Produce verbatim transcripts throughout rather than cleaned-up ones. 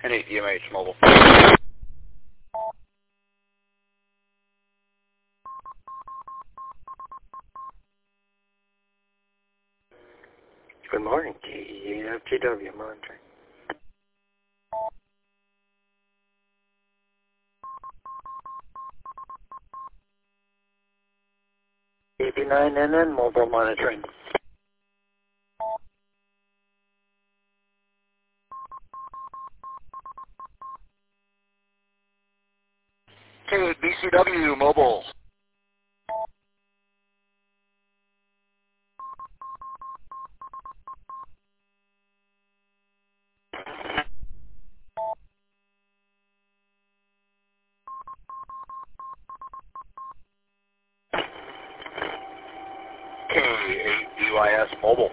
N eight D M H mobile. Good morning, K E A F G W monitoring. eighty-nine N N mobile monitoring. K eight B C W mobile. K eight D Y S mobile.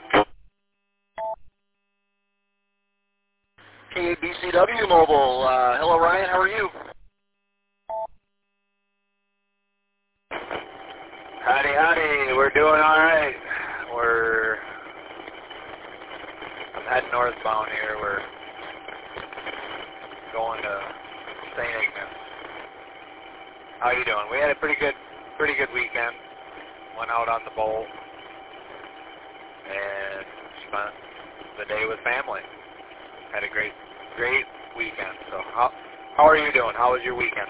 K eight B C W mobile. Uh, hello, Ryan. How are you? Howdy, howdy. We're doing all right. We're I'm heading northbound here. We're going to Saint Ignace. How you doing? We had a pretty good, pretty good weekend. Went out on the boat and spent the day with family. Had a great, great weekend. So how how are you doing? How was your weekend?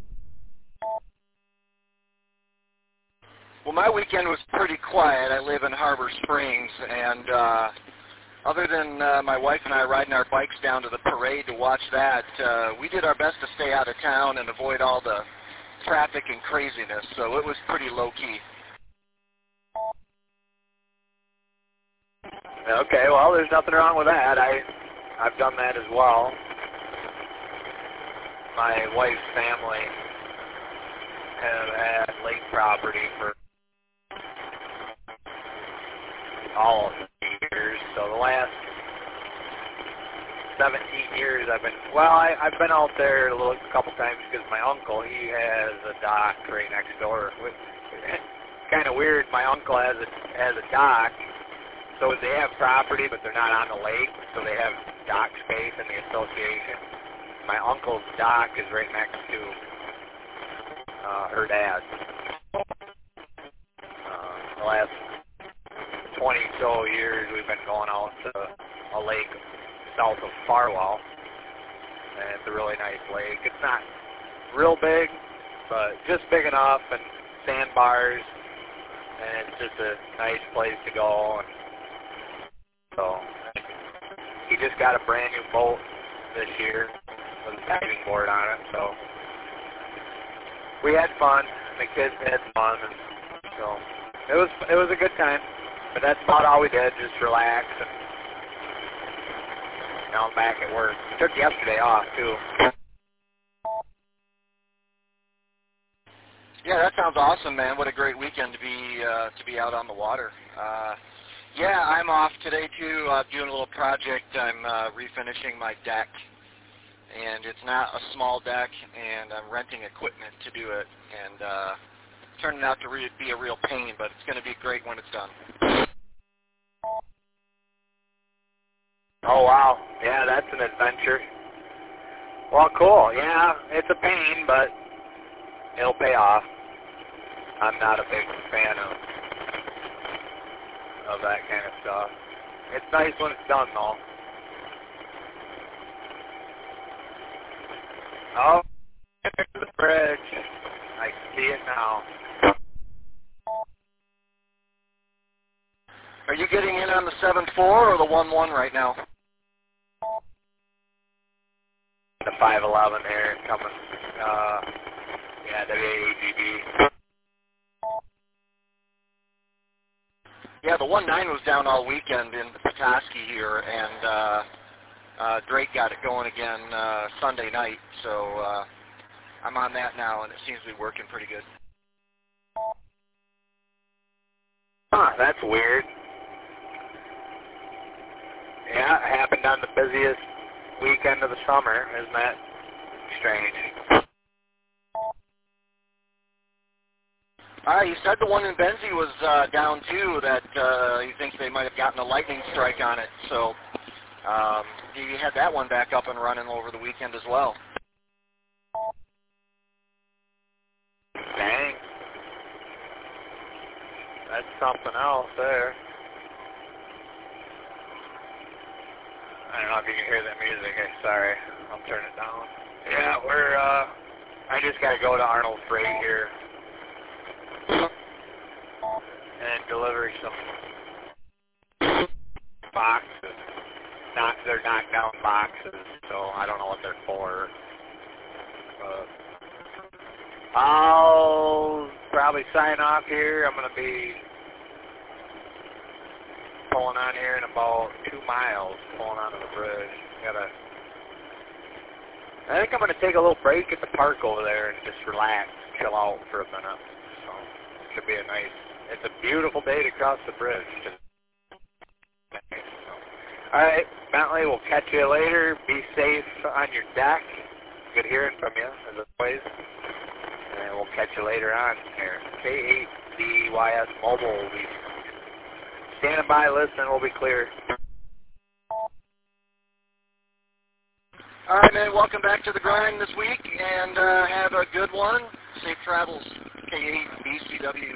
Well, my weekend was pretty quiet. I live in Harbor Springs, and uh, other than uh, my wife and I riding our bikes down to the parade to watch that, uh, we did our best to stay out of town and avoid all the traffic and craziness, so it was pretty low-key. Okay, well, there's nothing wrong with that. I, I've done that as well. My wife's family have had lake property for all of the years, so the last seventeen years I've been, well, I, I've been out there a little, a couple times because my uncle, he has a dock right next door. It's kind of weird, my uncle has a, has a dock, so they have property, but they're not on the lake, so they have dock space in the association. My uncle's dock is right next to uh, her dad's. Uh, the last twenty so years we've been going out to a lake south of Farwell, and it's a really nice lake. It's not real big, but just big enough, and sandbars, and it's just a nice place to go. And so he just got a brand new boat this year with a diving board on it, so we had fun. The kids had fun, and so it was it was a good time. But that's about all we did, just relax. And now I'm back at work. Took yesterday off too. Yeah, that sounds awesome, man. What a great weekend to be uh, to be out on the water. Uh, yeah, I'm off today too. Uh, doing a little project. I'm uh, refinishing my deck, and it's not a small deck, and I'm renting equipment to do it, and uh, turning out to re be a real pain, but it's going to be great when it's done. Oh wow, yeah, that's an adventure. Well, cool. Yeah, it's a pain, but it'll pay off. I'm not a big fan of of that kind of stuff. It's nice when it's done, though. Oh, there's the bridge. I see it now. Are you getting in on the seven four or the one one right now? The five eleven here coming. Uh, yeah, W A G B. Yeah, the one nine was down all weekend in Petoskey here, and uh, uh, Drake got it going again uh, Sunday night, so uh, I'm on that now, and it seems to be working pretty good. Huh, that's weird. Yeah, it happened on the busiest weekend of the summer. Isn't that strange? Uh, you said the one in Benzie was uh, down too, that uh, you think they might have gotten a lightning strike on it. So um, you had that one back up and running over the weekend as well. Dang. That's something else there. I don't know if you can hear that music. I'm sorry. I'll turn it down. Yeah, we're, uh, I just got to go to Arnold Freight here and deliver some boxes. Not, they're knocked down boxes, so I don't know what they're for. Uh, I'll probably sign off here. I'm going to be pulling on here in about two miles, pulling onto the bridge. Gotta, I think I'm going to take a little break at the park over there and just relax, chill out for a minute. So it should be a nice, it's a beautiful day to cross the bridge. All right, Bentley, we'll catch you later. Be safe on your deck. Good hearing from you, as always. And we'll catch you later on here. K eight D Y S Mobile will be standing by, listening. We'll be clear. All right, man, welcome back to the grind this week, and uh, have a good one. Safe travels, K eight B C W.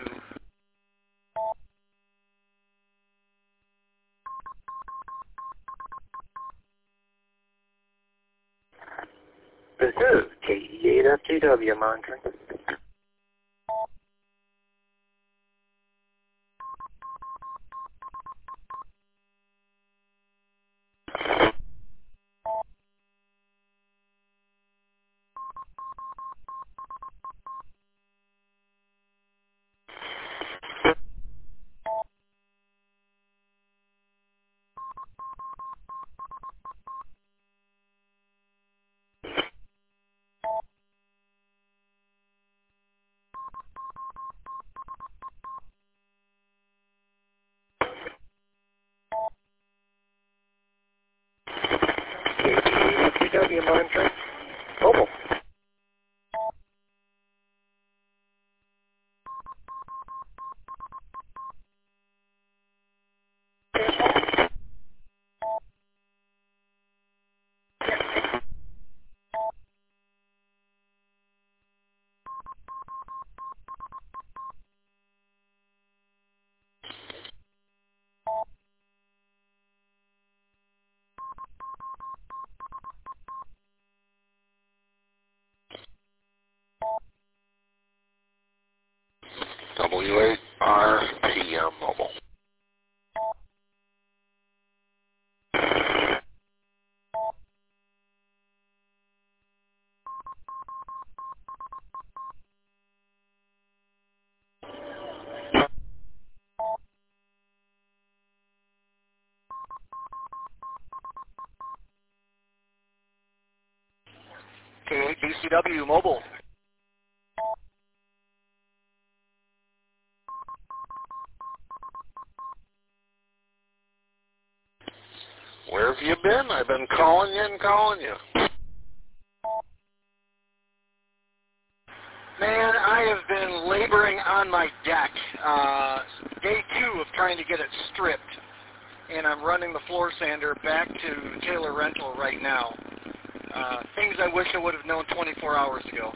This is K E eight F G W monitoring. K E eight F G W monitoring. Mobile. W eight R P M Mobile. K eight B C W Mobile. Where have you been? I've been calling you and calling you. Man, I have been laboring on my deck. Uh, day two of trying to get it stripped, and I'm running the floor sander back to Taylor Rental right now. Uh, things I wish I would have known twenty-four hours ago.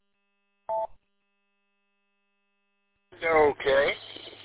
Okay.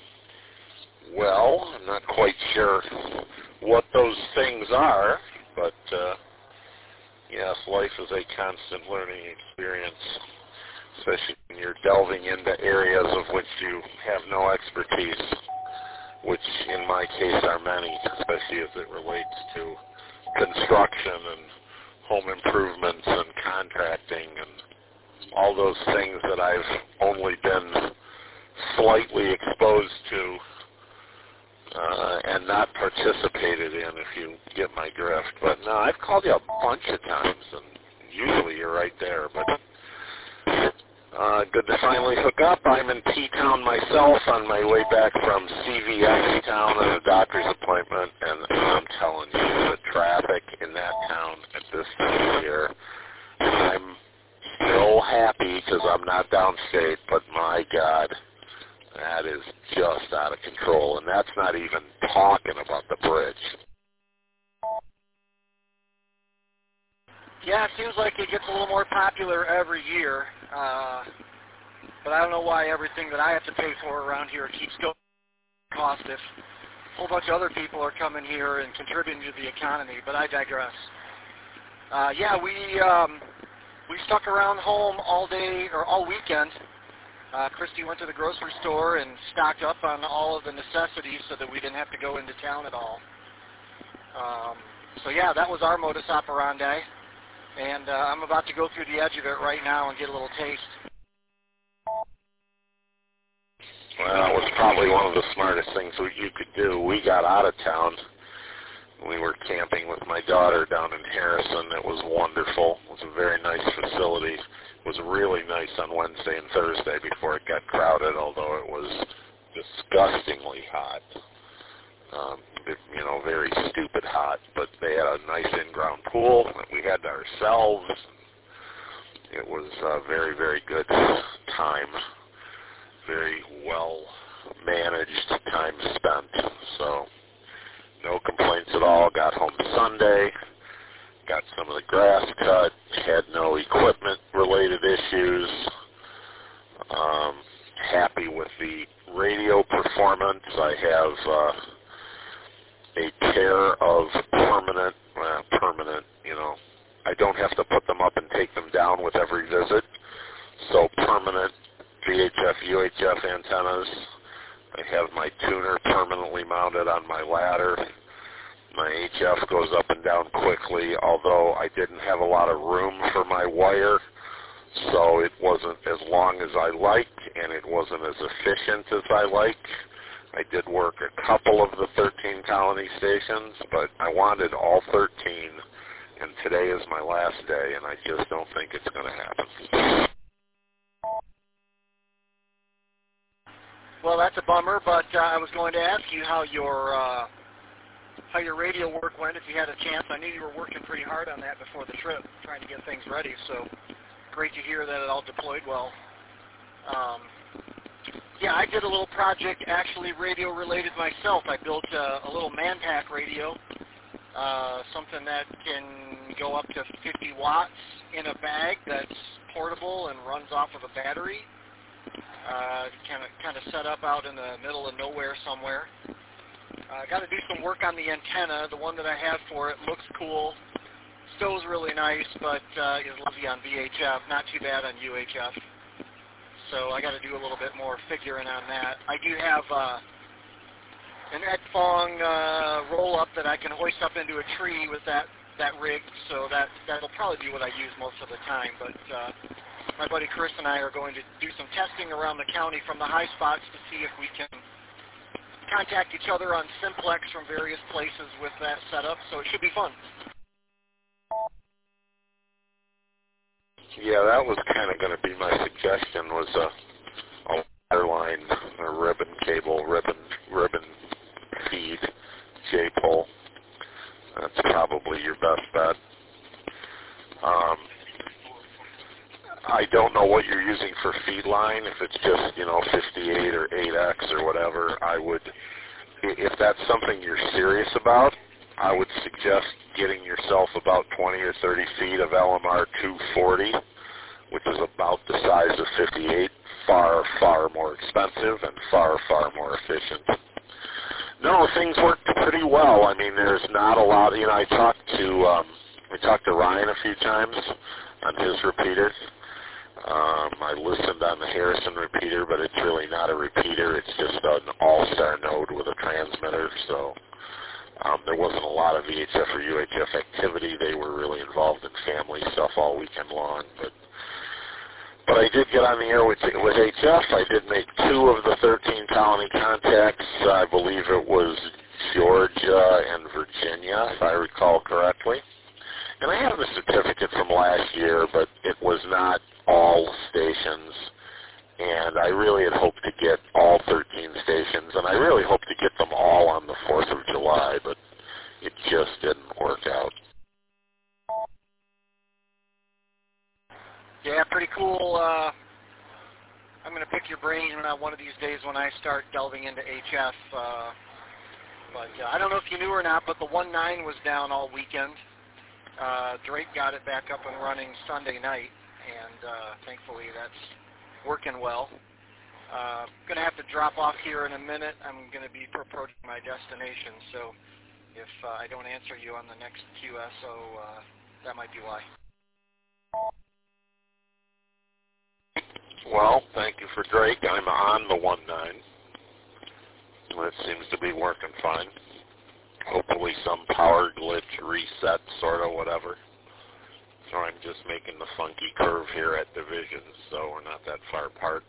Well, I'm not quite sure what those things are, but uh, yes, life is a constant learning experience, especially when you're delving into areas of which you have no expertise, which in my case are many, especially as it relates to construction and home improvements and contracting and all those things that I've only been slightly exposed to uh, and not participated in, if you get my drift. But no, I've called you a bunch of times, and usually you're right there. But uh, good to finally hook up. I'm in P-Town myself on my way back from C V X Town on a doctor's appointment, and I'm telling you, the traffic in that town at this time of year, I'm still happy because I'm not downstate, but my God, that is just out of control, and that's not even talking about the bridge. Yeah, it seems like it gets a little more popular every year. Uh, but I don't know why everything that I have to pay for around here keeps going cost if a whole bunch of other people are coming here and contributing to the economy. But I digress. Uh, yeah, we um, we stuck around home all day or all weekend. Uh, Christy went to the grocery store and stocked up on all of the necessities so that we didn't have to go into town at all. Um, so yeah, that was our modus operandi, and uh, I'm about to go through the edge of it right now and get a little taste. Well, it was probably one of the smartest things you could do. We got out of town. We were camping with my daughter down in Harrison. It was wonderful. It was a very nice facility. It was really nice on Wednesday and Thursday before it got crowded, although it was disgustingly hot. Um, it, you know, very stupid hot. But they had a nice in-ground pool that we had to ourselves. It was a very, very good time. Very well managed time spent. So no complaints at all. Got home Sunday, got some of the grass cut, had no equipment-related issues. Um, happy with the radio performance. I have uh, a pair of permanent, well, permanent, you know, I don't have to put them up and take them down with every visit. So permanent V H F, U H F antennas. I have my tuner permanently mounted on my ladder. My H F goes up and down quickly, although I didn't have a lot of room for my wire, so it wasn't as long as I like, and it wasn't as efficient as I like. I did work a couple of the thirteen colony stations, but I wanted all thirteen, and today is my last day, and I just don't think it's going to happen. Well, that's a bummer, but uh, I was going to ask you how your uh, how your radio work went if you had a chance. I knew you were working pretty hard on that before the trip, trying to get things ready, so great to hear that it all deployed well. Um, yeah, I did a little project actually radio-related myself. I built a, a little man-pack radio, uh, something that can go up to fifty watts in a bag that's portable and runs off of a battery. Uh, kind of kind of set up out in the middle of nowhere somewhere. I uh, got to do some work on the antenna. The one that I have for it looks cool. Stow's really nice, but uh, is lazy on V H F. Not too bad on U H F. So I got to do a little bit more figuring on that. I do have uh, an Edfong uh, roll-up that I can hoist up into a tree with that that rig. So that that'll probably be what I use most of the time. But uh, my buddy Chris and I are going to do some testing around the county from the high spots to see if we can contact each other on simplex from various places with that setup, so it should be fun. Yeah, that was kind of going to be my suggestion, was a, a ladder line, a ribbon cable, ribbon, ribbon feed, J-pole. That's probably your best bet. Um, I don't know what you're using for feed line. If it's just, you know, fifty-eight or eight X or whatever, I would, if that's something you're serious about, I would suggest getting yourself about twenty or thirty feet of L M R two forty, which is about the size of fifty-eight, far, far more expensive and far, far more efficient. No, things worked pretty well. I mean, there's not a lot, you know, I talked to, um, I talked to Ryan a few times on his repeater. Um, I listened on the Harrison repeater, but it's really not a repeater. It's just an all-star node with a transmitter, so um, there wasn't a lot of V H F or U H F activity. They were really involved in family stuff all weekend long, but but I did get on the air with, with H F. I did make two of the thirteen colony contacts. I believe it was Georgia and Virginia, if I recall correctly. And I have the certificate from last year, but it was not all stations, and I really had hoped to get all thirteen stations, and I really hoped to get them all on the fourth of July, but it just didn't work out. Yeah, pretty cool. Uh, I'm going to pick your brain on one of these days when I start delving into H F. Uh, but uh, I don't know if you knew or not, but the one nine was down all weekend. Uh, Drake got it back up and running Sunday night, and uh, thankfully that's working well. Uh, going to have to drop off here in a minute. I'm going to be approaching my destination, so if uh, I don't answer you on the next Q S O, uh, that might be why. Well, thank you for Drake. I'm on the one nine. It seems to be working fine. Hopefully some power glitch, reset, sort of whatever. So I'm just making the funky curve here at divisions, so we're not that far apart.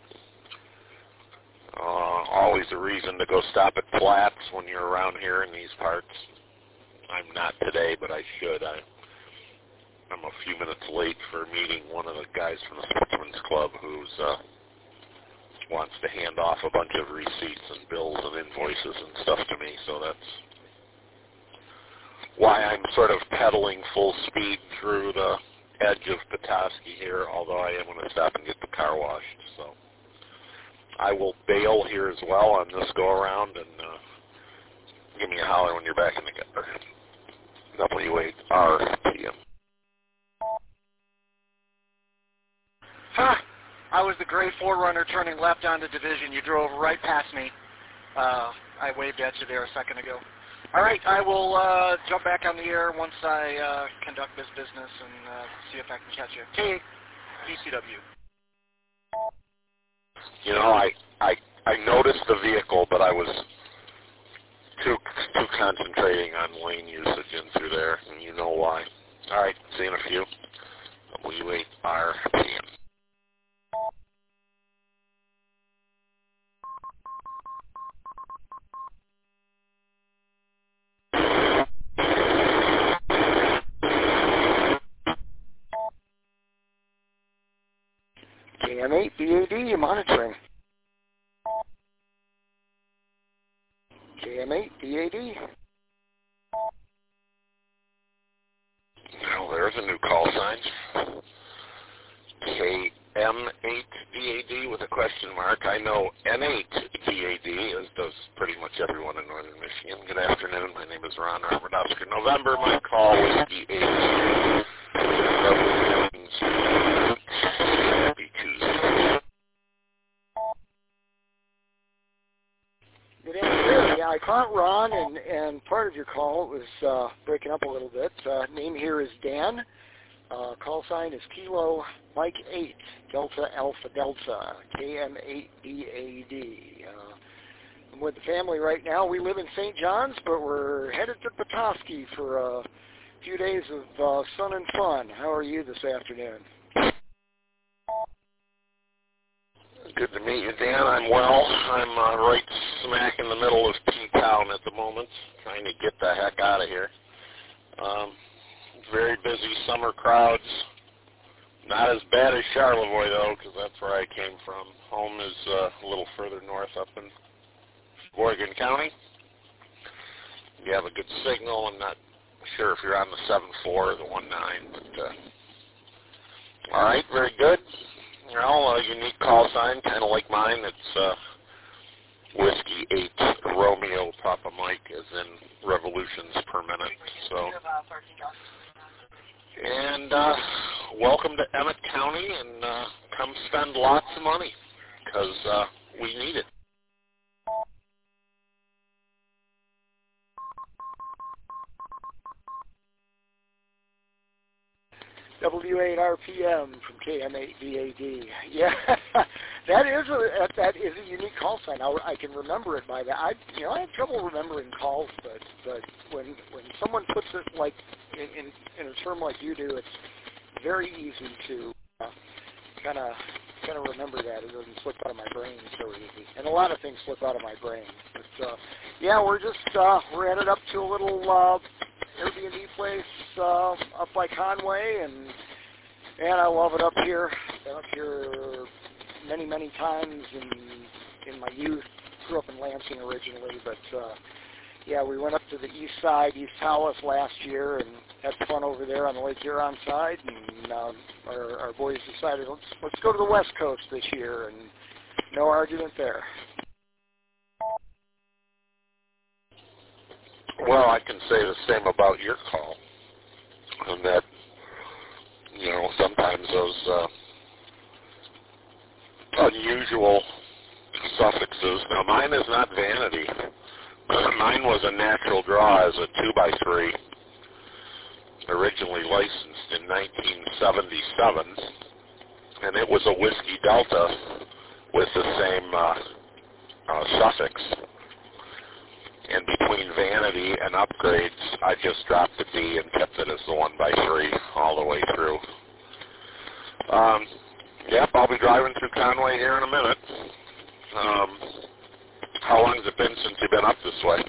Uh, always a reason to go stop at Flats when you're around here in these parts. I'm not today, but I should. I, I'm a few minutes late for meeting one of the guys from the Sportsman's Club who's uh, wants to hand off a bunch of receipts and bills and invoices and stuff to me, so that's why I'm sort of pedaling full speed through the edge of Petoskey here, although I am going to stop and get the car washed. So I will bail here as well on this go-around, and uh, give me a holler when you're back in the car. W eight R P M. Huh. I was the gray forerunner turning left onto Division. You drove right past me. Uh, I waved at you there a second ago. All right, I will uh, jump back on the air once I uh, conduct this business and uh, see if I can catch you. K P C W. You know, I, I I noticed the vehicle, but I was too too concentrating on lane usage in through there, and you know why. All right, see you in a few. W eight R P M. K M eight B A D monitoring. K M eight B A D. Well, there's a new call sign. K M eight B A D with a question mark. I know N eight B A D, as does pretty much everyone in northern Michigan. Good afternoon. My name is Ron Robert Oscar November. My call is B eight. Happy Tuesday. Good afternoon. Yeah, I caught Ron, and, and part of your call was uh, breaking up a little bit. Uh, name here is Dan. Uh, call sign is Kilo Mike eight, Delta Alpha Delta, K M eight B A D. Uh, I'm with the family right now. We live in Saint John's, but we're headed to Petoskey for a few days of uh, sun and fun. How are you this afternoon? Good to meet you, Dan. I'm well. I'm uh, right smack in the middle of P-Town at the moment, trying to get the heck out of here. Um, very busy summer crowds. Not as bad as Charlevoix, though, because that's where I came from. Home is uh, a little further north up in Oregon County. You have a good signal. I'm not sure if you're on the seven four or the one nine, but uh, all right, very good. Well, a unique call sign, kind of like mine. It's uh, Whiskey eight Romeo Papa Mike, as in revolutions per minute. So, and uh, welcome to Emmett County, and uh, come spend lots of money, because uh, we need it. W eight R P M from K M eight B A D. Yeah, that is a that is a unique call sign. I, I can remember it by that. I you know I have trouble remembering calls, but but when when someone puts it like in in, in a term like you do, it's very easy to kind of kind of remember that. It doesn't slip out of my brain so easy, and a lot of things slip out of my brain. But uh, yeah, we're just uh, we're headed up to a little Uh, Airbnb place uh, up by Conway, and and I love it up here. Been up here many, many times in in my youth. Grew up in Lansing originally, but uh, yeah, we went up to the east side, East Tawas last year, and had fun over there on the Lake Huron side. And um, our, our boys decided let's let's go to the West Coast this year, and no argument there. Well, I can say the same about your call. and that, you know, sometimes those uh, unusual suffixes. Now, mine is not vanity. Mine was a natural draw as a two by three, originally licensed in nineteen seventy-seven, and it was a Whiskey Delta with the same uh, uh, suffix. And between vanity and upgrades, I just dropped the D and kept it as the one by three all the way through. Um, yep, I'll be driving through Conway here in a minute. Um, how long has it been since you've been up this way?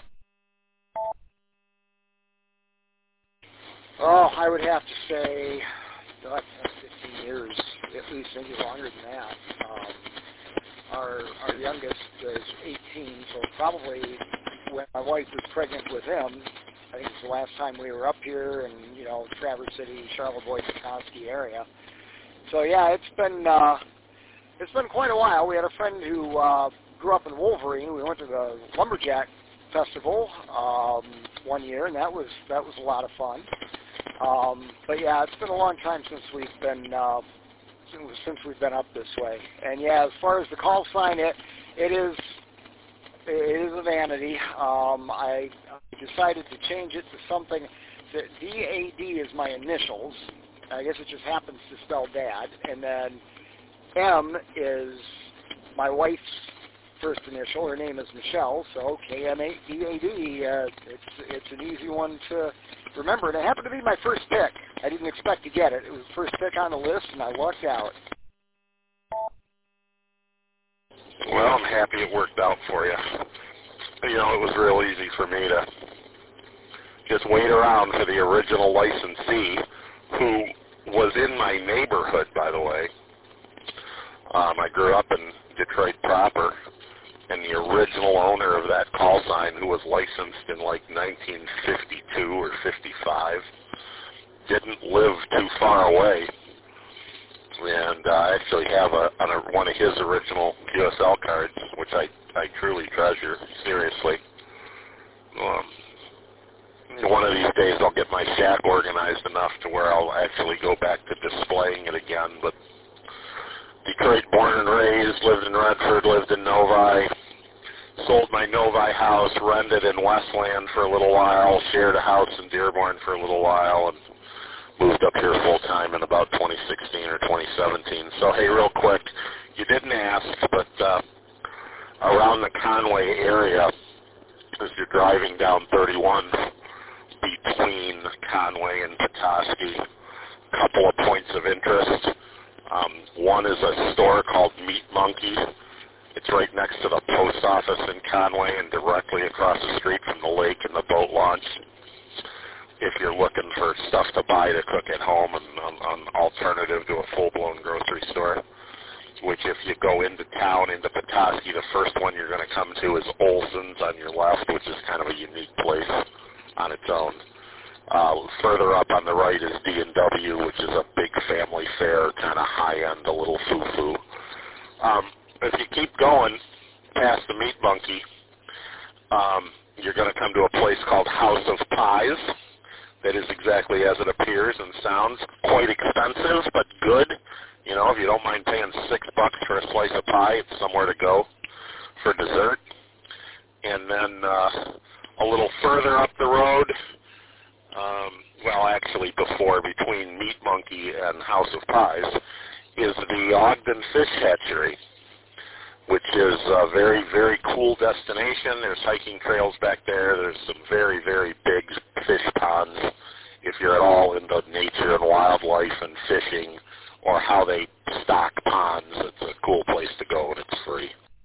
Oh, I would have to say, God, fifteen years, at least, maybe longer than that. Um, our our youngest is eighteen, so probably when my wife was pregnant with him, I think it's the last time we were up here in, you know, Traverse City, Charlevoix, Petoskey area. So yeah, it's been uh, it's been quite a while. We had a friend who uh, grew up in Wolverine. We went to the Lumberjack Festival um, one year, and that was that was a lot of fun. Um, but yeah, it's been a long time since we've been uh, since we've been up this way. And yeah, as far as the call sign, it it is it is a vanity. Um, I decided to change it to something that D A D is my initials. I guess it just happens to spell Dad, and then M is my wife's first initial. Her name is Michelle, so K M eight D A D. Uh, it's it's an easy one to remember, and it happened to be my first pick. I didn't expect to get it. It was the first pick on the list, and I lucked out. Well, I'm happy it worked out for you. You know, it was real easy for me to just wait around for the original licensee, who was in my neighborhood, by the way. Um, I grew up in Detroit proper, and the original owner of that call sign, who was licensed in like nineteen fifty-two or fifty-five, didn't live too far away. And uh, I actually have a, a, one of his original Q S L cards, which I, I truly treasure, seriously. Um, one of these days I'll get my shack organized enough to where I'll actually go back to displaying it again. But Detroit born and raised, lived in Redford, lived in Novi, sold my Novi house, rented in Westland for a little while, shared a house in Dearborn for a little while, and moved up here full-time in about twenty sixteen or twenty seventeen. So, hey, real quick, you didn't ask, but uh, around the Conway area, as you're driving down thirty-one between Conway and Petoskey, a couple of points of interest. Um, one is a store called Meat Monkey. It's right next to the post office in Conway and directly across the street from the lake and the boat launch. If you're looking for stuff to buy to cook at home and an um, um, alternative to a full-blown grocery store, which if you go into town, into Petoskey, the first one you're going to come to is Olson's on your left, which is kind of a unique place on its own. Uh, further up on the right is D and W, which is a big family fare, kind of high-end, a little foo-foo. Um, if you keep going past the Meat Monkey, um, you're going to come to a place called House of Pies. That is exactly as it appears and sounds. Quite expensive, but good. You know, if you don't mind paying six bucks for a slice of pie, it's somewhere to go for dessert. And then uh, a little further up the road, um, well, actually before, between Meat Monkey and House of Pies, is the Ogden Fish Hatchery, which is a very, very cool destination. There's hiking trails back there. There's some very, very big fish ponds. If you're at all into nature and wildlife and fishing or how they stock ponds, it's a cool place to go, and it's free.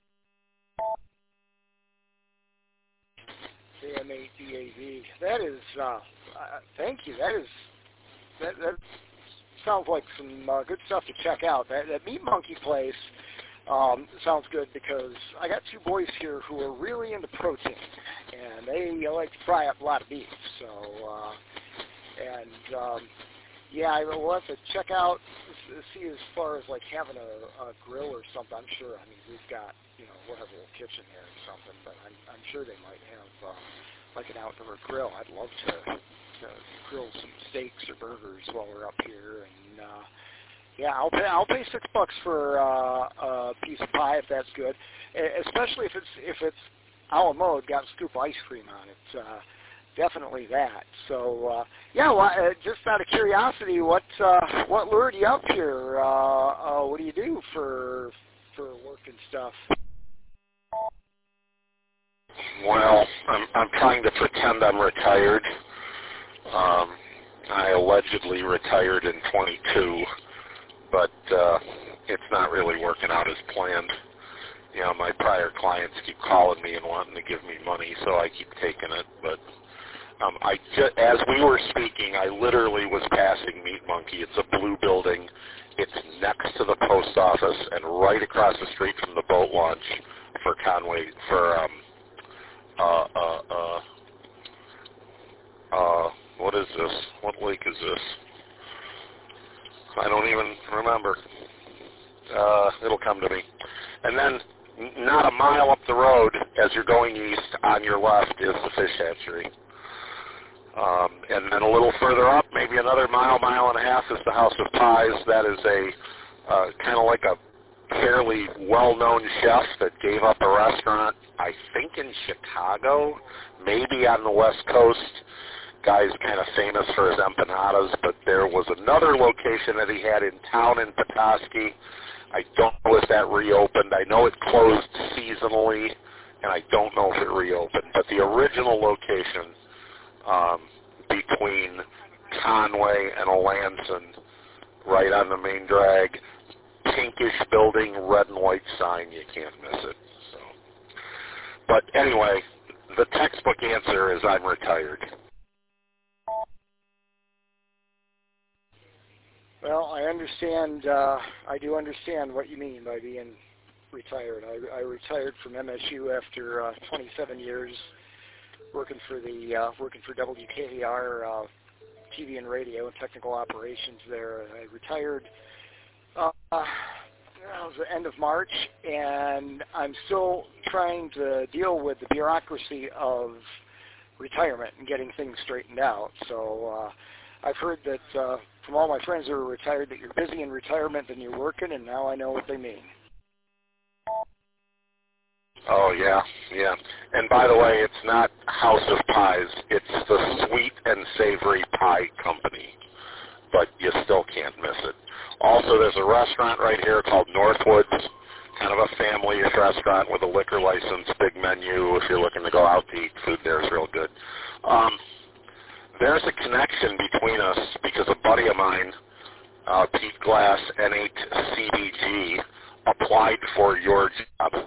K M eight D A V. That is, uh, uh, thank you. That is, that, that sounds like some uh, good stuff to check out. That, that Meat Monkey place um, sounds good because I got two boys here who are really into protein, and they like to fry up a lot of beef. So, uh, and um, yeah, I will have to check out, see as far as like having a, a grill or something. I'm sure. I mean, we've got, you know, we'll have a little kitchen here or something, but I'm, I'm sure they might have uh, like an outdoor grill. I'd love to uh, grill some steaks or burgers while we're up here. And uh, yeah, I'll pay I'll pay six bucks for uh, a piece of pie if that's good, especially if it's if it's a la mode, got scoop ice cream on it. Uh, definitely that. So uh, yeah, well, uh, just out of curiosity, what uh, what lured you up here? Uh, uh, what do you do for for work and stuff? Well, I'm I'm trying to pretend I'm retired. Um, I allegedly retired in twenty-two, but uh, it's not really working out as planned. You know, my prior clients keep calling me and wanting to give me money, so I keep taking it. But um, I just, as we were speaking, I literally was passing Meat Monkey. It's a blue building. It's next to the post office and right across the street from the boat launch for Conway for. Um, Uh, uh, uh, uh, what is this? What lake is this? I don't even remember. Uh, it'll come to me. And then, n- not a mile up the road, as you're going east, on your left is the fish hatchery. Um, and then a little further up, maybe another mile, mile and a half, is the House of Pies. That is a uh, kind of like a fairly well-known chef that gave up a restaurant, I think in Chicago, maybe on the West Coast. Guy's kind of famous for his empanadas, but there was another location that he had in town in Petoskey. I don't know if that reopened. I know it closed seasonally, and I don't know if it reopened. But the original location um, between Conway and Alanson, right on the main drag, pinkish building, red and white sign, you can't miss it. So, but anyway, the textbook answer is I'm retired. Well, I understand, uh, I do understand what you mean by being retired. I, I retired from M S U after uh, twenty-seven years working for the, uh, working for W K A R uh, T V and radio and technical operations there. I retired uh, it was the end of March, and I'm still trying to deal with the bureaucracy of retirement and getting things straightened out. So uh, I've heard that uh, from all my friends who are retired that you're busy in retirement than you're working, and now I know what they mean. Oh, yeah, yeah. And by the way, it's not House of Pies. It's the Sweet and Savory Pie Company, but you still can't miss it. Also, there's a restaurant right here called Northwoods, kind of a family-ish restaurant with a liquor license, big menu. If you're looking to go out to eat, food there is real good. Um, there's a connection between us because a buddy of mine, uh, Pete Glass, N eight C D G, applied for your job.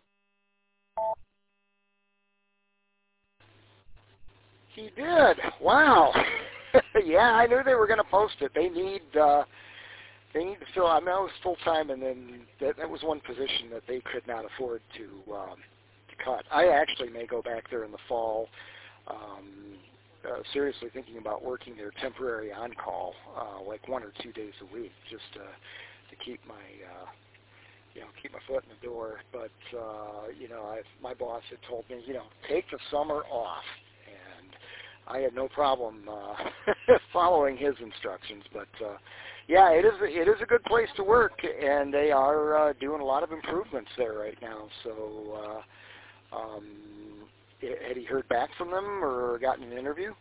He did. Wow. Yeah, I knew they were going to post it. They need uh, they need to fill. I mean, I was full time, and then that, that was one position that they could not afford to um, to cut. I actually may go back there in the fall. Um, uh, seriously thinking about working there temporary on call, uh, like one or two days a week, just to to keep my uh, you know keep my foot in the door. But uh, you know, I, my boss had told me, you know, take the summer off. I had no problem uh, following his instructions, but uh, yeah, it is it is a good place to work, and they are uh, doing a lot of improvements there right now. So, uh, um, had he heard back from them or gotten an interview?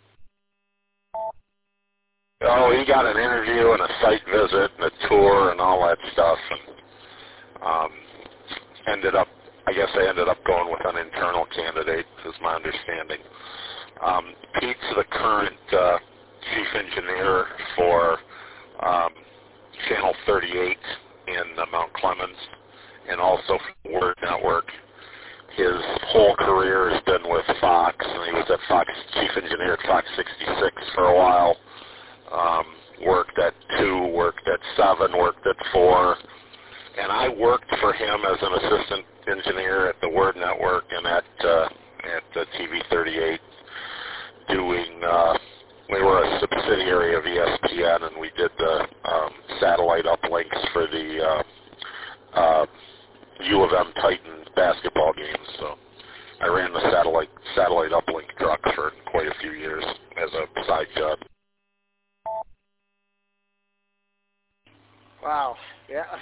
Oh, he got an interview and a site visit and a tour and all that stuff, and um, ended up. I guess they ended up going with an internal candidate, is my understanding. Um, Pete's the current uh, chief engineer for um, Channel thirty-eight in uh, Mount Clemens, and also for Word Network. His whole career has been with Fox, and he was at Fox, chief engineer at Fox sixty-six for a while. Um, worked at two, worked at seven, worked at four, and I worked for him as an assistant engineer at the Word Network and at uh, at uh, T V thirty-eight. Doing, uh, we were a subsidiary of E S P N, and we did the um, satellite uplinks for the uh, uh, U of M Titan basketball games. So I ran the satellite satellite uplink truck for quite a few years as a side job.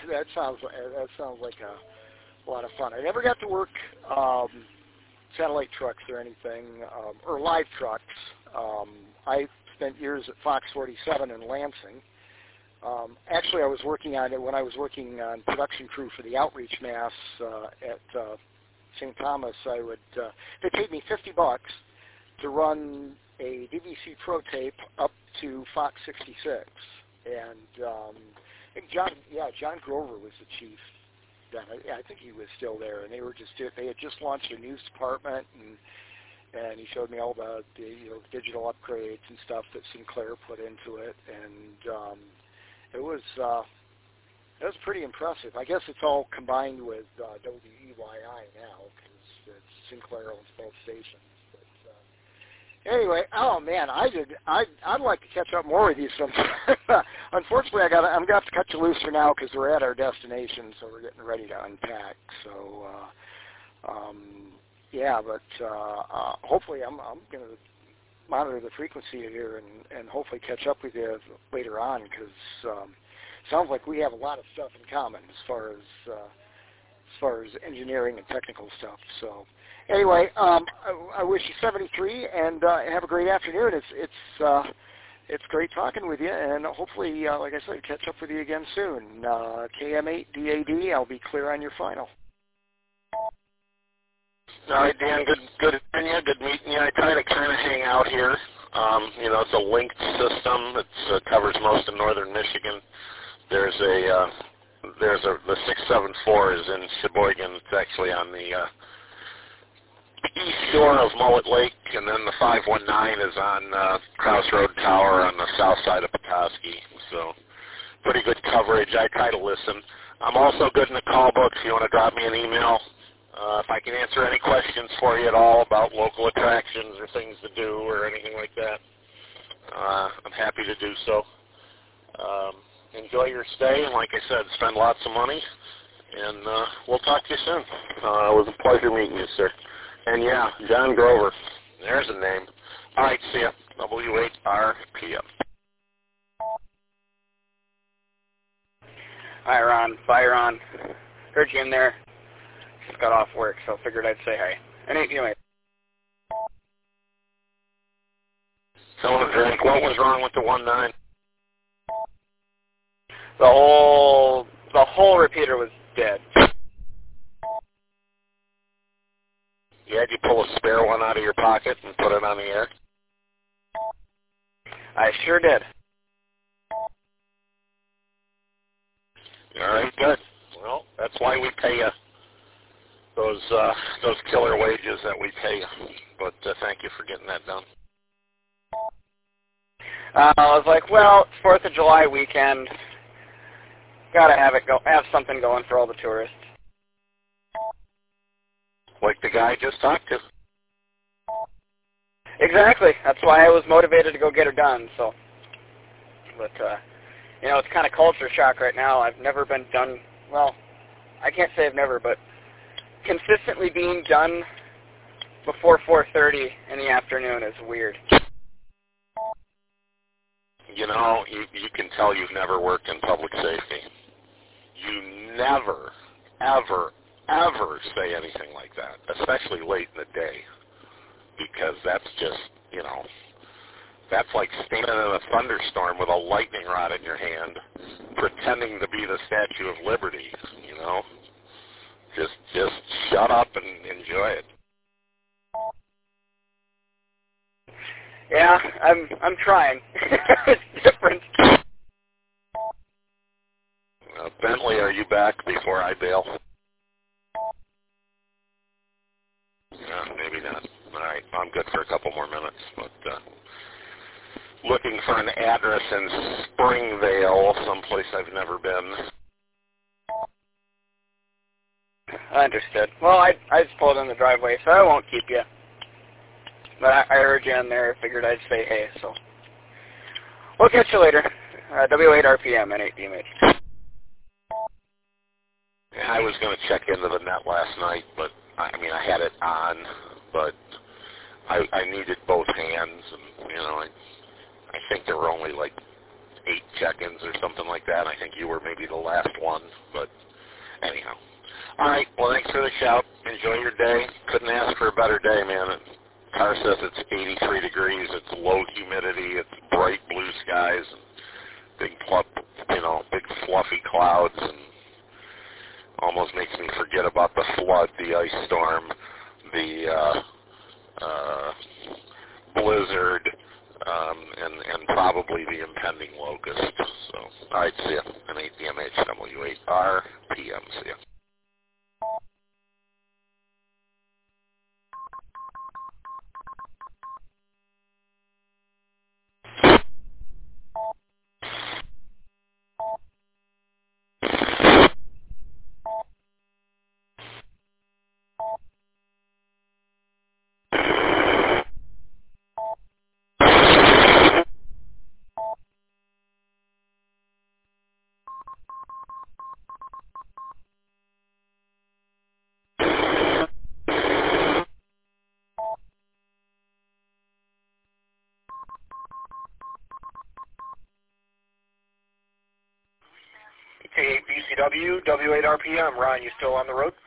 that sounds that sounds like a, a lot of fun. I never got to work um, satellite trucks or anything, um, or live trucks. Um, I spent years at Fox forty-seven in Lansing. Um, actually, I was working on it when I was working on production crew for the Outreach Mass uh, at uh, Saint Thomas. I would uh, they paid me fifty bucks to run a D V C Pro tape up to Fox sixty-six, and um, I think John, yeah, John Grover was the chief then. I, I think he was still there, and they were just they had just launched a news department, and and he showed me all the, the you know digital upgrades and stuff that Sinclair put into it, and um, it was uh, it was pretty impressive. I guess it's all combined with uh, W E Y I now because Sinclair owns both stations. Anyway, oh man, I did. I I'd like to catch up more with you sometime. Unfortunately, I got. I'm going to have to cut you loose for now because we're at our destination, so we're getting ready to unpack. So, uh, um, yeah, but uh, uh, hopefully, I'm I'm going to monitor the frequency here and and hopefully catch up with you later on because um, it sounds like we have a lot of stuff in common as far as uh, as far as engineering and technical stuff. So. Anyway, um, I, I wish you seventy-three and uh, have a great afternoon. It's it's uh, it's great talking with you, and hopefully, uh, like I said, catch up with you again soon. Uh, K M eight D A D, I'll be clear on your final. All right, Dan, good good meeting you. Good meeting you. I try to kind of hang out here. Um, you know, it's a linked system. It uh, covers most of northern Michigan. There's a uh, there's a the six seven four is in Sheboygan. It's actually on the uh, east shore of Mullet Lake, and then the five one nine is on uh, Crossroad Tower on the south side of Petoskey. So pretty good coverage. I try to listen. I'm also good in the call book if you want to drop me an email. Uh, if I can answer any questions for you at all about local attractions or things to do or anything like that, uh, I'm happy to do so. Um, enjoy your stay, and like I said, spend lots of money, and uh, we'll talk to you soon. Uh, it was a pleasure meeting you, sir. And yeah, John Grover. There's a name. All right, see ya. W eight R P M. Hi, Ron. Bye, Ron. Heard you in there. Just got off work, so figured I'd say hi. And anyway. Someone drink. What was wrong with the one nine? The whole the whole repeater was dead. Yeah, did you pull a spare one out of your pocket and put it on the air? I sure did. All right, good. Well, that's why we pay you those uh, those killer wages that we pay you. But uh, thank you for getting that done. Uh, I was like, well, it's Fourth of July weekend. Gotta have it go. Have something going for all the tourists. Like the guy I just talked to. Exactly. That's why I was motivated to go get her done. So, but uh, you know, it's kind of culture shock right now. I've never been done. Well, I can't say I've never, but consistently being done before four thirty in the afternoon is weird. You know, you, you can tell you've never worked in public safety. You never, ever, ever say anything like that, especially late in the day, because that's just, you know, that's like standing in a thunderstorm with a lightning rod in your hand, pretending to be the Statue of Liberty, you know. Just, just shut up and enjoy it. Yeah, I'm, I'm trying. It's different. Uh, Bentley, are you back before I bail? No, maybe not. All right, I'm good for a couple more minutes, but uh, looking for an address in Springvale, someplace I've never been. I understood. Well, I I just pulled in the driveway, so I won't keep you. But I, I heard you in there. Figured I'd say hey, so we'll catch you later. Uh, W eight R P M and eight D M H. Yeah, I was going to check into the net last night, but I, I mean I had it on, but I, I needed both hands, and you know I I think there were only like eight check-ins or something like that. I think you were maybe the last one, but anyhow. All right, well, thanks for the shout. Enjoy your day. Couldn't ask for a better day, man. Car says it's eighty-three degrees. It's low humidity. It's bright blue skies and big, plup, you know, big fluffy clouds, and almost makes me forget about the flood, the ice storm, the uh, uh, blizzard, um, and, and probably the impending locust. So, all right, see ya. An eight D M H W eight R P M. See ya. K eight B C W, W eight R P M. Ron, you still on the road?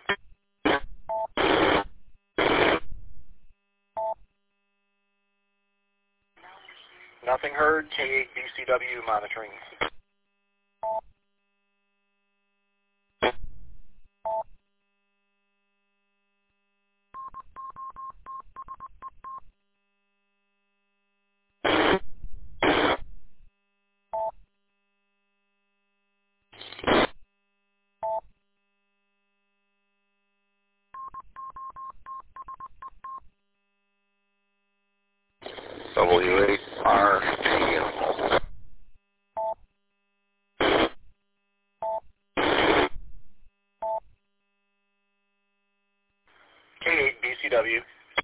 Nothing heard. K eight B C W monitoring. W eight R P M. K eight B C W.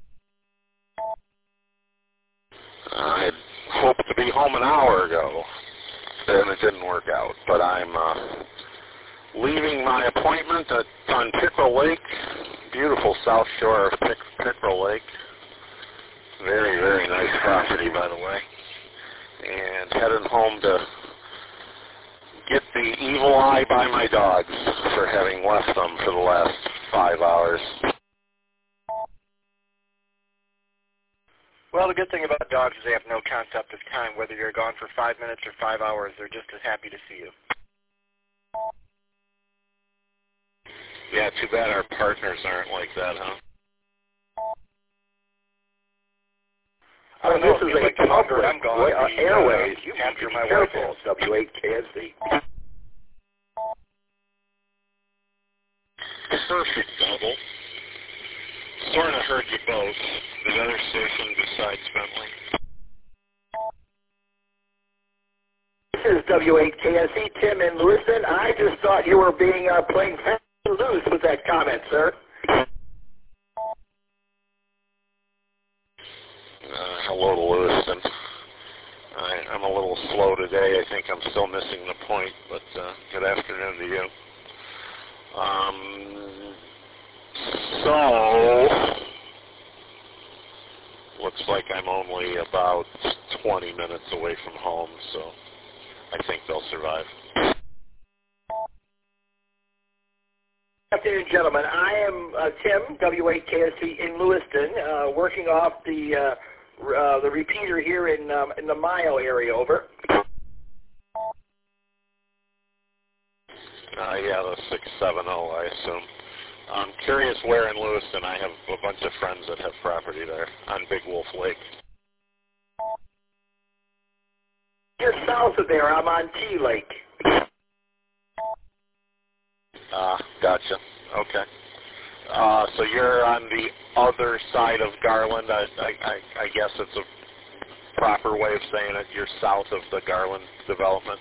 I had hoped to be home an hour ago, and it didn't work out. But I'm uh, leaving my appointment at, on Pickerel Lake, beautiful south shore of Pick, Pickerel Lake. Very, very nice property, by the way. And heading home to get the evil eye by my dogs for having left them for the last five hours. Well, the good thing about dogs is they have no concept of time. Whether you're gone for five minutes or five hours, they're just as happy to see you. Yeah, too bad our partners aren't like that, huh? I don't know, this is like a public I'm gone, uh, the, airways. Uh, you after be my careful. wife is. W eight K S D. Perfect double. Sort of heard you both. The other station besides Bentley. This is W eight K S D, Tim in Lewiston. I just thought you were being uh, playing fast and loose with that comment, sir. Uh, hello to Lewiston. I, I'm a little slow today. I think I'm still missing the point, but uh, good afternoon to you. Um, so, looks like I'm only about twenty minutes away from home, so I think they'll survive. Good afternoon, gentlemen. I am uh, Tim, W eight K S D in Lewiston, uh, working off the uh, uh, the repeater here in um, in the Mayo area. Over. Uh, yeah, the six seven zero, I assume. I'm curious where in Lewiston. I have a bunch of friends that have property there on Big Wolf Lake. Just south of there, I'm on T Lake. Ah, uh, gotcha. Okay. Uh, so you're on the other side of Garland. I, I, I, I guess it's a proper way of saying it. You're south of the Garland development.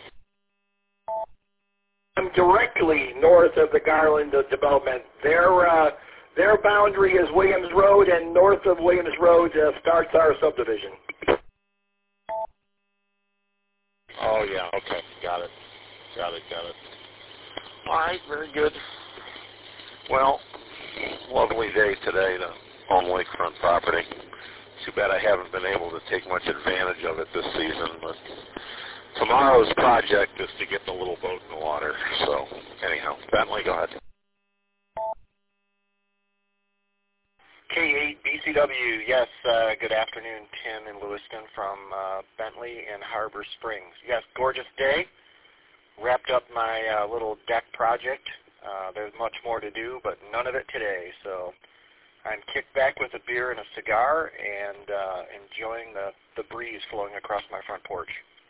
I'm directly north of the Garland development. Their uh, their boundary is Williams Road, and north of Williams Road uh, starts our subdivision. Oh yeah. Okay. Got it. Got it. Got it. All right. Very good. Well, lovely day today to own lakefront property. Too bad I haven't been able to take much advantage of it this season, but tomorrow's project is to get the little boat in the water. So anyhow, Bentley, go ahead. K eight B C W, yes, uh, good afternoon, Tim in Lewiston from uh, Bentley and Harbor Springs. Yes, gorgeous day. Wrapped up my uh, little deck project. Uh, there's much more to do, but none of it today. So I'm kicked back with a beer and a cigar and uh, enjoying the, the breeze flowing across my front porch.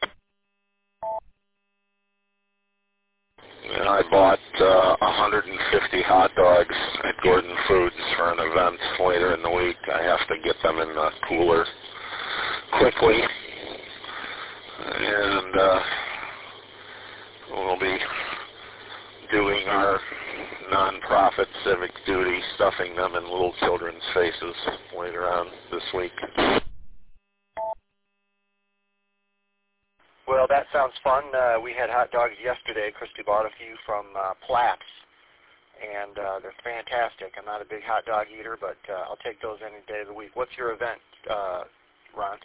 And I bought uh, one hundred fifty hot dogs at Gordon Foods for an event later in the week. I have to get them in the cooler quickly. And uh, we'll be doing our nonprofit civic duty, stuffing them in little children's faces later on this week. Well, that sounds fun. Uh, we had hot dogs yesterday. Christy bought a few from uh, Platt's, and uh, they're fantastic. I'm not a big hot dog eater, but uh, I'll take those any day of the week. What's your event, uh, Ron?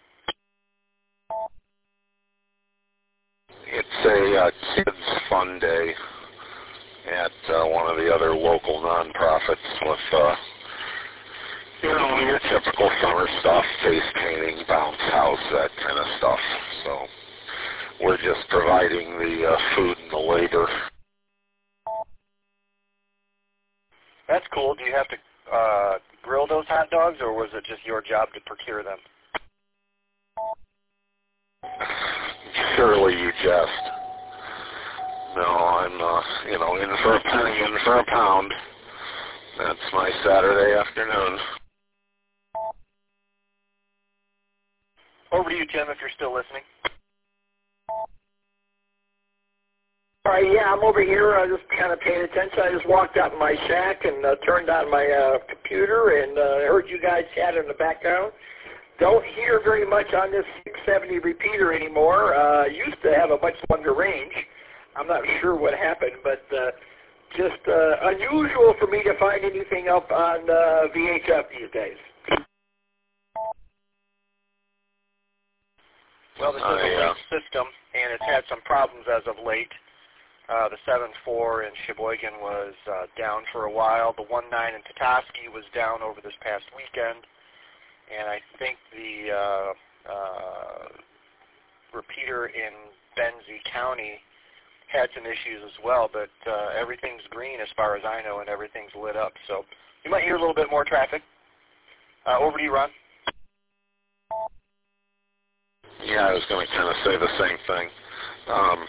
It's a uh, kids' fun day at uh, one of the other local nonprofits with, uh, you know, your typical summer stuff, face painting, bounce house, that kind of stuff. So we're just providing the uh, food and the labor. That's cool. Do you have to uh, grill those hot dogs, or was it just your job to procure them? Surely you jest. No, I'm, uh, you know, in for a penny, in for a pound. That's my Saturday afternoon. Over to you, Tim, if you're still listening. All right, yeah, I'm over here uh, just kind of paying attention. I just walked out in my shack and uh, turned on my uh, computer and uh, heard you guys chatter in the background. Don't hear very much on this six seventy repeater anymore. Uh, used to have a much longer range. I'm not sure what happened, but uh, just uh, unusual for me to find anything up on uh, V H F these days. Well, this is a late system, and it's had some problems as of late. Uh, the seven four in Sheboygan was uh, down for a while. The one nine in Petoskey was down over this past weekend. And I think the uh, uh, repeater in Benzie County had some issues as well, but uh, everything's green as far as I know, and everything's lit up. So you might hear a little bit more traffic. Uh, over to you, Ron. Yeah, I was going to kind of say the same thing. Um,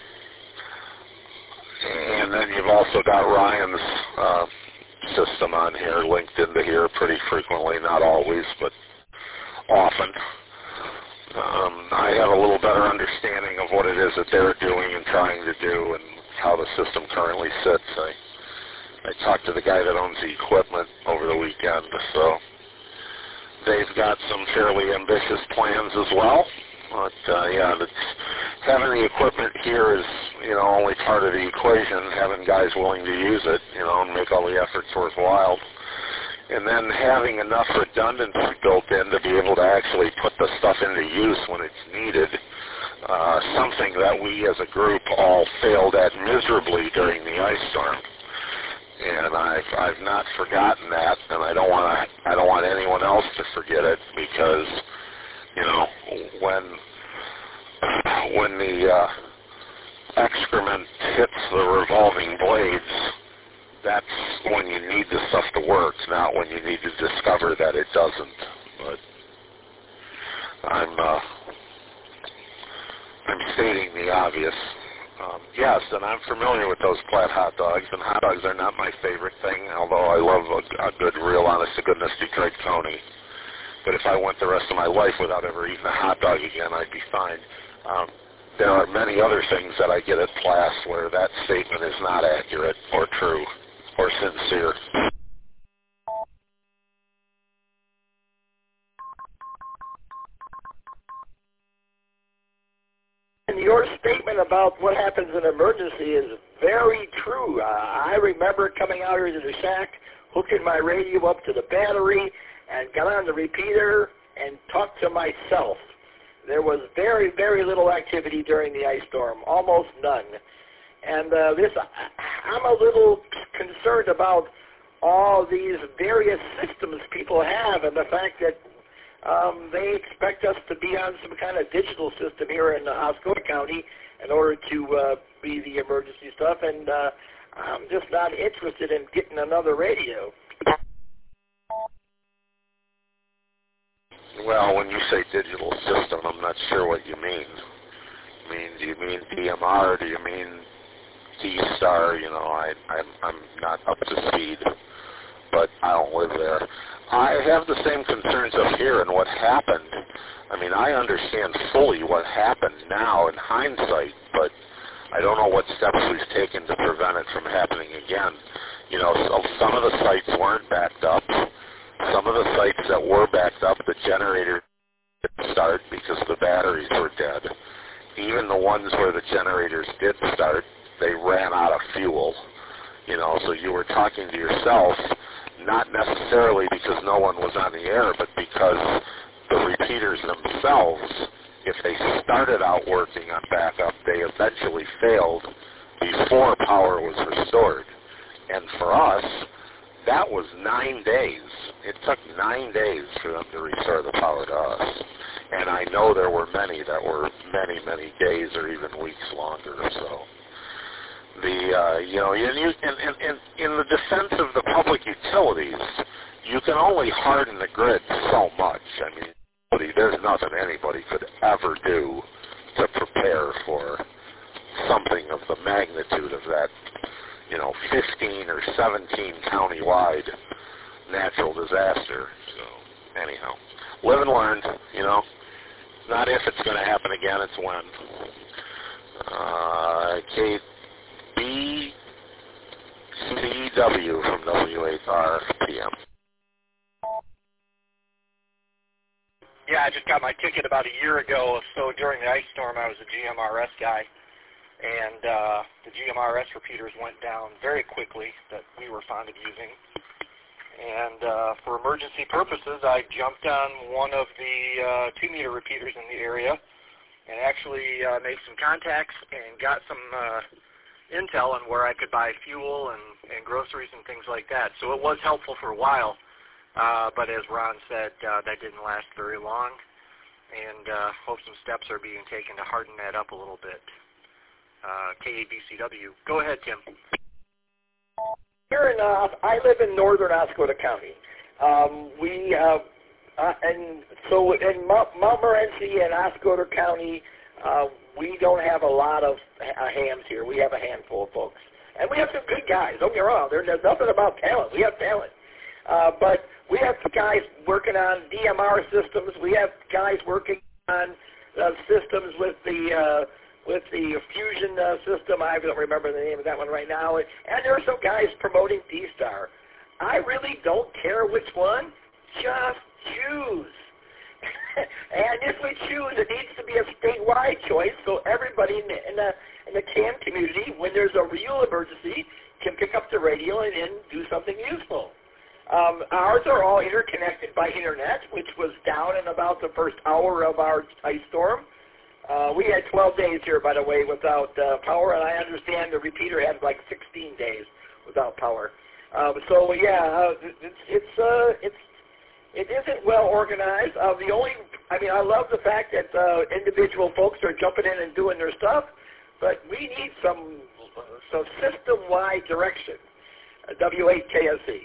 and then you've also got Ryan's uh, system on here, linked into here pretty frequently, not always, but often. Um, I have a little better understanding of what it is that they're doing and trying to do and how the system currently sits. I, I talked to the guy that owns the equipment over the weekend, so they've got some fairly ambitious plans as well. But, uh, yeah, the, having the equipment here is, you know, only part of the equation, having guys willing to use it, you know, and make all the efforts worthwhile. And then having enough redundancy built in to be able to actually put the stuff into use when it's needed, uh, something that we as a group all failed at miserably during the ice storm. And I've, I've not forgotten that, and I don't want to, I don't want anyone else to forget it, because, you know, when when the uh, excrement hits the revolving blades, that's when you need the stuff to work, not when you need to discover that it doesn't. But I'm uh, I'm stating the obvious. Um, yes, and I'm familiar with those Platt hot dogs, and hot dogs are not my favorite thing, although I love a, a good, real, honest-to-goodness Detroit Coney. But if I went the rest of my life without ever eating a hot dog again, I'd be fine. Um, there are many other things that I get at Platt where that statement is not accurate or true or sincere. And your statement about what happens in an emergency is very true. Uh, I remember coming out here to the shack, hooking my radio up to the battery, and got on the repeater and talked to myself. there was very, very little activity during the ice storm, almost none. And uh, this, I'm a little concerned about all these various systems people have and the fact that um, they expect us to be on some kind of digital system here in uh, Oscoda County in order to uh, be the emergency stuff, and uh, I'm just not interested in getting another radio. Well, when you say digital system, I'm not sure what you mean. I mean, do you mean D M R? Do you mean D-Star? You know, I, I'm, I'm not up to speed, but I don't live there. I have the same concerns up here and what happened. I mean, I understand fully what happened now in hindsight, but I don't know what steps we've taken to prevent it from happening again. You know, so some of the sites weren't backed up. Some of the sites that were backed up, the generator didn't start because the batteries were dead. Even the ones where the generators did start, they ran out of fuel. You know, so you were talking to yourself, not necessarily because no one was on the air, but because the repeaters themselves, if they started out working on backup, they eventually failed before power was restored. And for us, that was nine days. It took nine days for them to restore the power to us. And I know there were many that were many, many days or even weeks longer. So, the uh, you know, in, in, in, in the defense of the public utilities, you can only harden the grid so much. I mean, there's nothing anybody could ever do to prepare for something of the magnitude of that, you know, fifteen or seventeen county-wide natural disaster. So, anyhow, live and learn, you know. Not if it's going to happen again, it's when. Uh, Kate B C W from W H R P M. Yeah, I just got my ticket about a year ago. So during the ice storm, I was a G M R S guy. And uh, the G M R S repeaters went down very quickly that we were fond of using. And uh, for emergency purposes, I jumped on one of the uh, two-meter repeaters in the area and actually uh, made some contacts and got some uh, intel on where I could buy fuel and, and groceries and things like that. So it was helpful for a while, uh, but as Ron said, uh, that didn't last very long. And uh, hope some steps are being taken to harden that up a little bit. Uh, K A B C W. Go ahead, Tim. Here in, uh, I live in northern Oscoda County. Um, we, uh, uh, and so in Mount Morenci and Oscoda County, uh, we don't have a lot of uh, hams here. We have a handful of folks. And we have some good guys. Don't get me wrong. There, there's nothing about talent. We have talent. Uh, but we have guys working on D M R systems. We have guys working on uh, systems with the uh, with the fusion uh, system. I don't remember the name of that one right now. And there are some guys promoting D-Star. I really don't care which one. Just choose. And if we choose, it needs to be a statewide choice so everybody in the, in the, in the C A M community, when there's a real emergency, can pick up the radio and then do something useful. Um, ours are all interconnected by internet, which was down in about the first hour of our ice storm. Uh, we had twelve days here, by the way, without uh, power, and I understand the repeater had like sixteen days without power. Um, so yeah, uh, it's it's uh, it's it isn't well organized. Uh, the only, I mean, I love the fact that uh, individual folks are jumping in and doing their stuff, but we need some some system-wide direction. Uh, W eight K S C.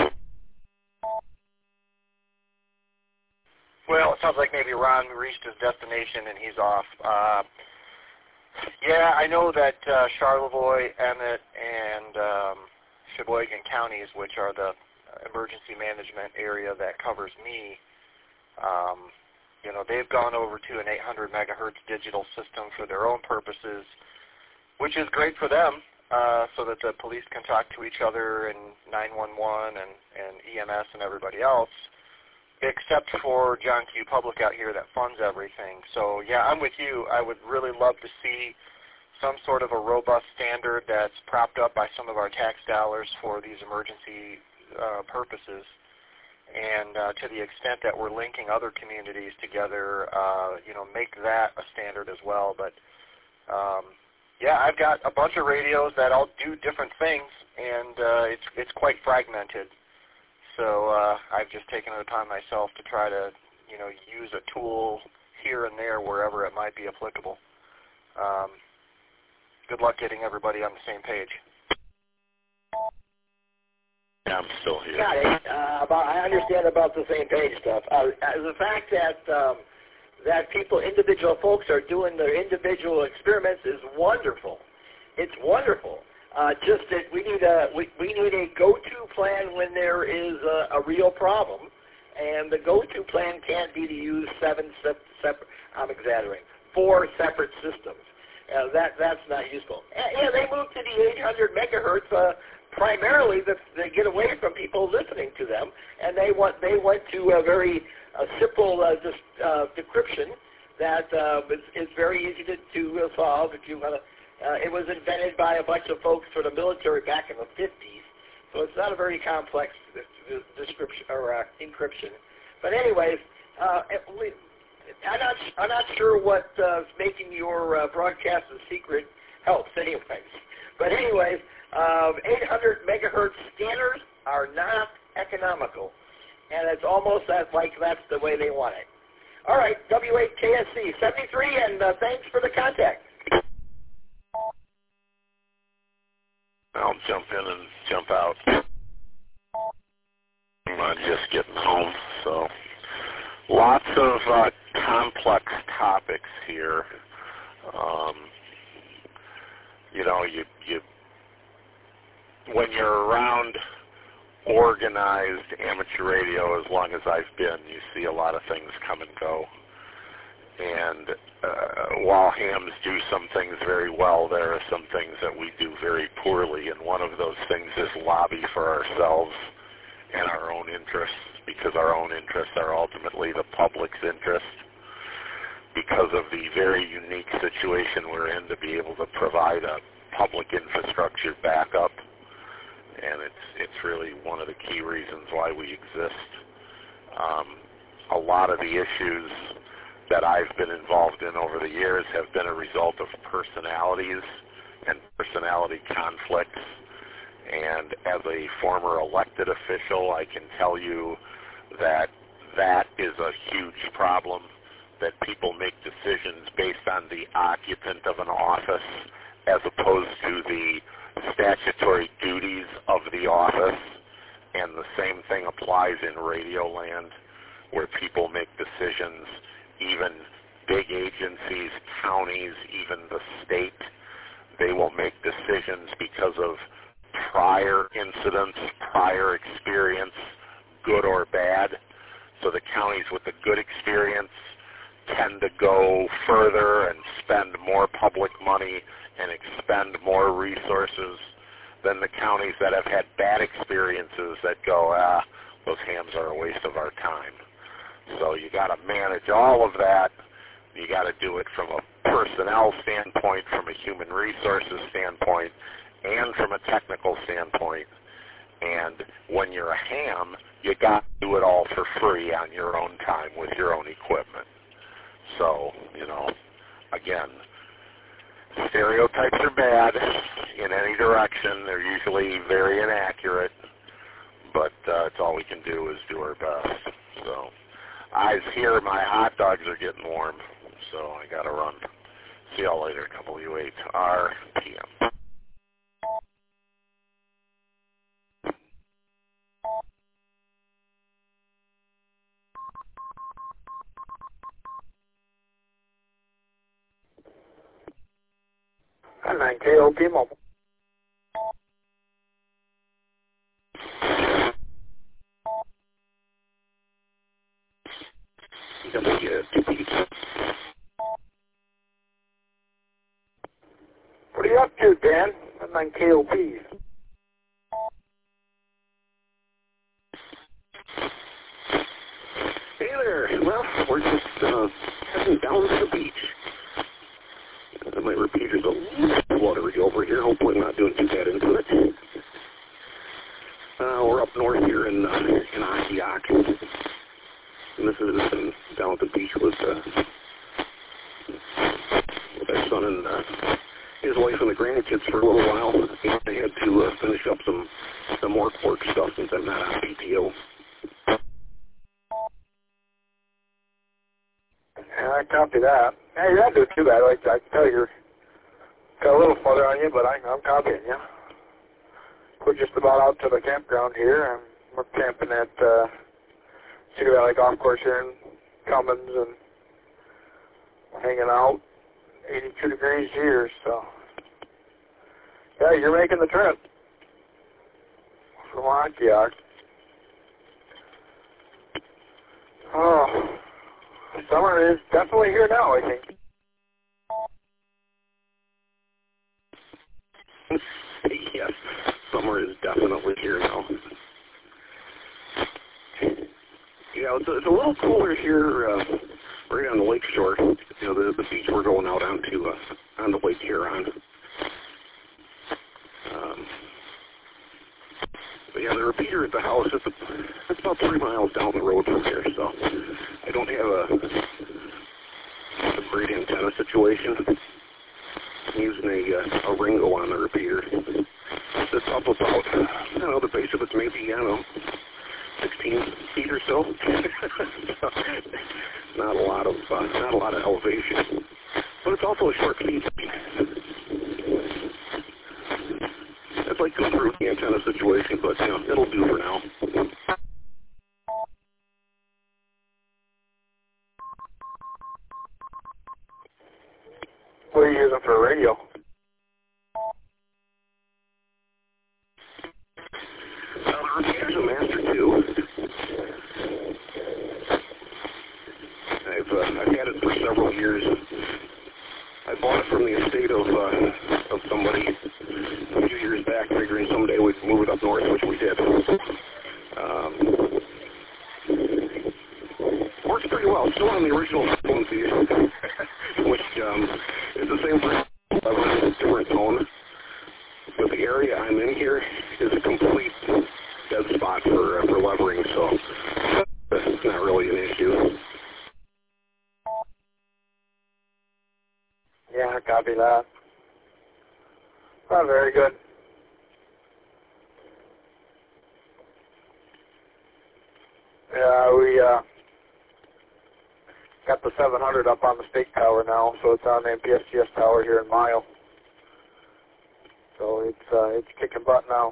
Well, it sounds like maybe Ron reached his destination and he's off. Uh, yeah, I know that uh, Charlevoix, Emmett, and um, Sheboygan counties, which are the emergency management area that covers me, um, you know, they've gone over to an eight hundred megahertz digital system for their own purposes, which is great for them, uh, so that the police can talk to each other and nine one one and, and E M S and everybody else, except for John Q. Public out here that funds everything. So, yeah, I'm with you. I would really love to see some sort of a robust standard that's propped up by some of our tax dollars for these emergency uh, purposes. And uh, to the extent that we're linking other communities together, uh, you know, make that a standard as well. But um, yeah, I've got a bunch of radios that all do different things, and uh, it's it's quite fragmented. So uh, I've just taken it upon myself to try to, you know, use a tool here and there wherever it might be applicable. Um, good luck getting everybody on the same page. Yeah, I'm still here. Got it. Uh, about, I understand about the same page stuff. Uh, the fact that um, that people, individual folks, are doing their individual experiments is wonderful. It's wonderful. Uh, just that we need a we, we need a go-to plan when there is a, a real problem, and the go-to plan can't be to use seven sep- separate. I'm exaggerating. Four separate systems. Uh, that that's not useful. And, yeah, they moved to the eight hundred megahertz uh, primarily that they get away from people listening to them, and they want they went to a very uh, simple uh, dis- uh, decryption that uh, is, is very easy to, to uh, solve if you want to. Uh, it was invented by a bunch of folks for the military back in the fifties, so it's not a very complex description or uh, encryption. But anyways, uh, we, I'm not I'm not sure what uh, making your uh, broadcast a secret helps. Anyways, but anyways, uh, eight hundred megahertz scanners are not economical, and it's almost as like that's the way they want it. All right, W eight K S C seventy-three, and uh, thanks for the contact. I'll jump in and jump out. I'm just getting home, so lots of uh, complex topics here. Um, you know, you you when you're around organized amateur radio, as long as I've been, you see a lot of things come and go. And uh, while hams do some things very well, there are some things that we do very poorly, and one of those things is lobby for ourselves and our own interests, because our own interests are ultimately the public's interest, because of the very unique situation we're in to be able to provide a public infrastructure backup, and it's it's really one of the key reasons why we exist. Um, a lot of the issues that I've been involved in over the years have been a result of personalities and personality conflicts. And as a former elected official, I can tell you that that is a huge problem, that people make decisions based on the occupant of an office as opposed to the statutory duties of the office. And the same thing applies in radio land, where people make decisions. Even big agencies, counties, even the state, they will make decisions because of prior incidents, prior experience, good or bad. So the counties with the good experience tend to go further and spend more public money and expend more resources than the counties that have had bad experiences that go, ah, those hams are a waste of our time. So you got to manage all of that. You got to do it from a personnel standpoint, from a human resources standpoint, and from a technical standpoint. And when you're a ham, you got to do it all for free on your own time with your own equipment. So, you know, again, stereotypes are bad in any direction. They're usually very inaccurate, but uh, it's all we can do is do our best. So I hear my hot dogs are getting warm, so I got to run. See y'all later, W eight R P M. nine K O P Mobile. What are you up to, Dan? nine K O P. Hey there. Well, we're just uh, heading down to the beach. Uh, my repeater's a little watery over here. Hopefully I'm not doing too bad into it. Uh, we're up north here in uh, in Antioch, and this is uh, down at the beach with, uh, with my son and uh, his wife and the grandkids for a little while. They had to uh, finish up some some work work stuff since I'm not on P T O. Yeah, I copy that. Hey, you're not doing too bad. I, I can tell you're got a little further on you, but I, I'm copying you. We're just about out to the campground here, and we're camping at uh, Cedar Valley Golf Course here in Cummins, and hanging out. eighty-two degrees here, so yeah, you're making the trip from Antioch. Oh, summer is definitely here now, I think. Yes, summer is definitely here now. Yeah, it's a, it's a little cooler here, uh, right on the lake shore. You know, the, the beach we're going out onto, uh, on the Lake Huron. Um, but yeah, the repeater at the house, it's, a, it's about three miles down the road from here, so I don't have a, a great antenna situation. I'm using a, uh, a Ringo on the repeater. It's up about, I don't know, the base of it's maybe, I don't know, sixteen feet or so. Not a lot of, uh, not a lot of elevation, but it's also a short feed. I'd like to improve the antenna situation, but you know, it'll do for now. What are you using for a radio? Uh, the repeater's a Master two. I've, uh, I've had it for several years. I bought it from the estate of uh, of somebody a few years back, figuring someday we'd move it up north, which we did. Um, works pretty well. Still on the original frequency, which um, is the same for different tone. But the area I'm in here is a complete dead spot for uh, for levering, so it's not really an issue. Yeah, I copy that. Oh, very good. Yeah, we uh, got the seven hundred up on the state tower now, so it's on the M P S G S tower here in Mile. So it's uh, it's kicking butt now.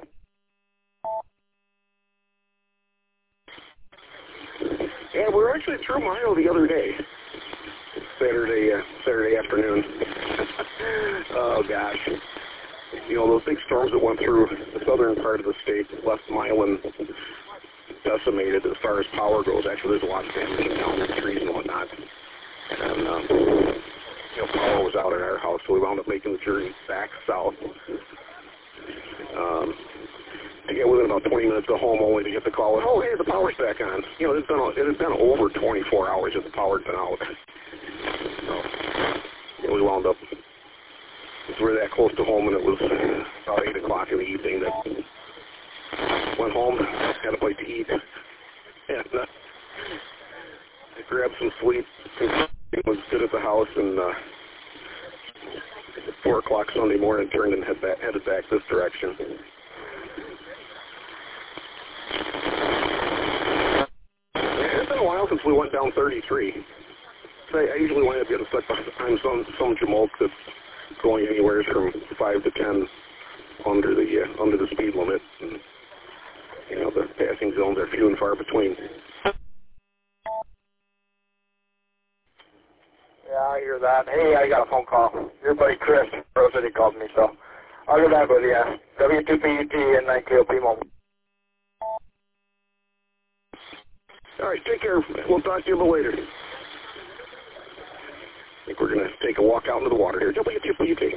Yeah, we were actually through Mile the other day. Saturday, uh, Saturday afternoon. Oh gosh, you know those big storms that went through the southern part of the state left Milan decimated as far as power goes. Actually, there's a lot of damage down in the trees and whatnot. And um, you know, power was out at our house, so we wound up making the journey back south. Um, to get within about twenty minutes of home, only to get the call, oh hey, the power's back on. You know, it's been it had been over twenty-four hours that the power had been out. So, you know, we wound up, we were that close to home, and it was about eight o'clock in the evening that went home, had a bite to eat, and uh, I grabbed some sleep, and was good at the house, and uh, at four o'clock Sunday morning, turned and head back, headed back this direction. It's been a while since we went down thirty-three. I, I usually wind up getting stuck behind some some Jamoke that's going anywhere from five to ten under the uh, under the speed limit, and you know the passing zones are few and far between. Yeah, I hear that. Hey, I got a phone call. Your buddy Chris Rose City called me, so I'll get back with you. W two P U T and nine K O P mobile. All right, take care. We'll talk to you a little later. I think we're going to take a walk out into the water here. W two P U T.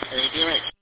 Any teammates?